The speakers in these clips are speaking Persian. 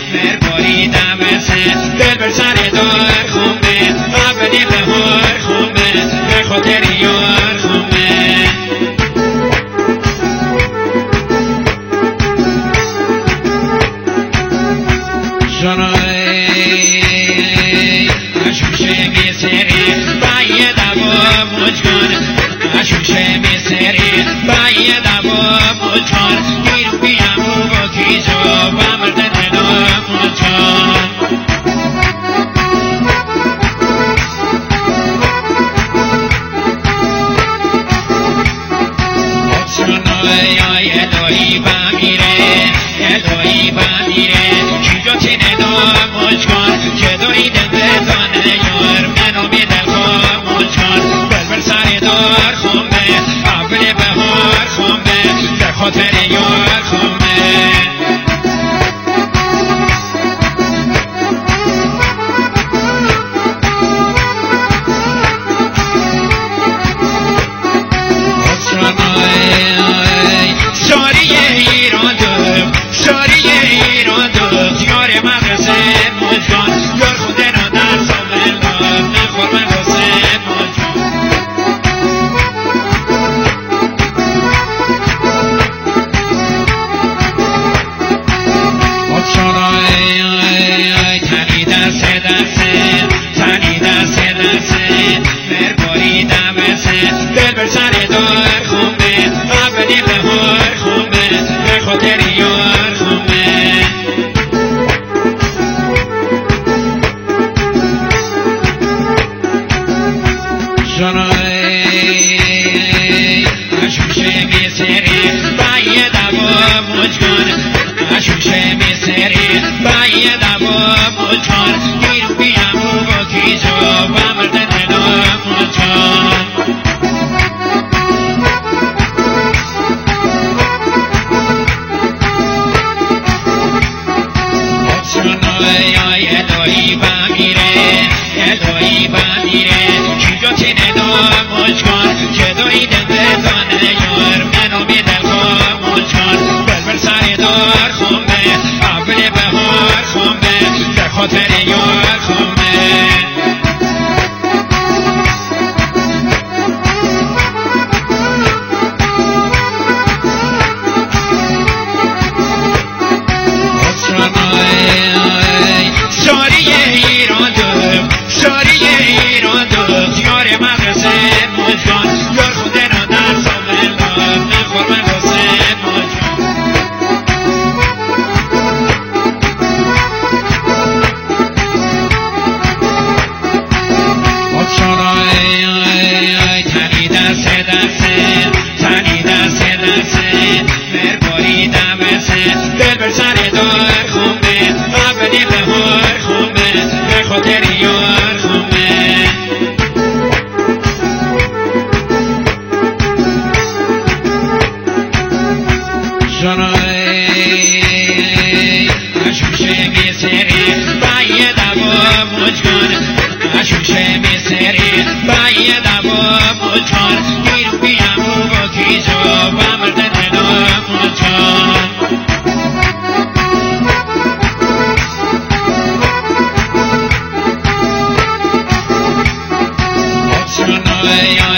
مرباری دمسه دل بر سر دار خونه اولی بهار خونه به خاطر یار خونه اشوشه میسری بایه دوا مجگان اشوشه میسری بایه دوا مجگان گیرو بیامو با کیجا و مرد دلا مجگان ای الهی بمیره الهی بمیره کیجا چینه دا مجگان که دایی دل بزانه یار منو می دل خواه مجگان بلبل سر دار خونه اول بهار خونه در خاطر یار خونه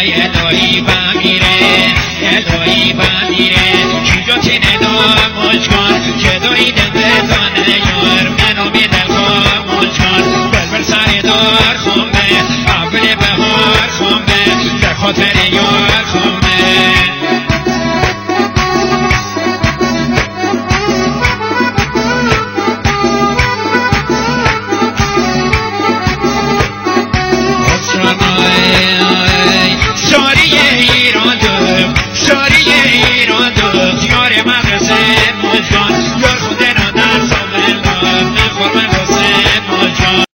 الهی بمیره کیجا چینه دا مجگان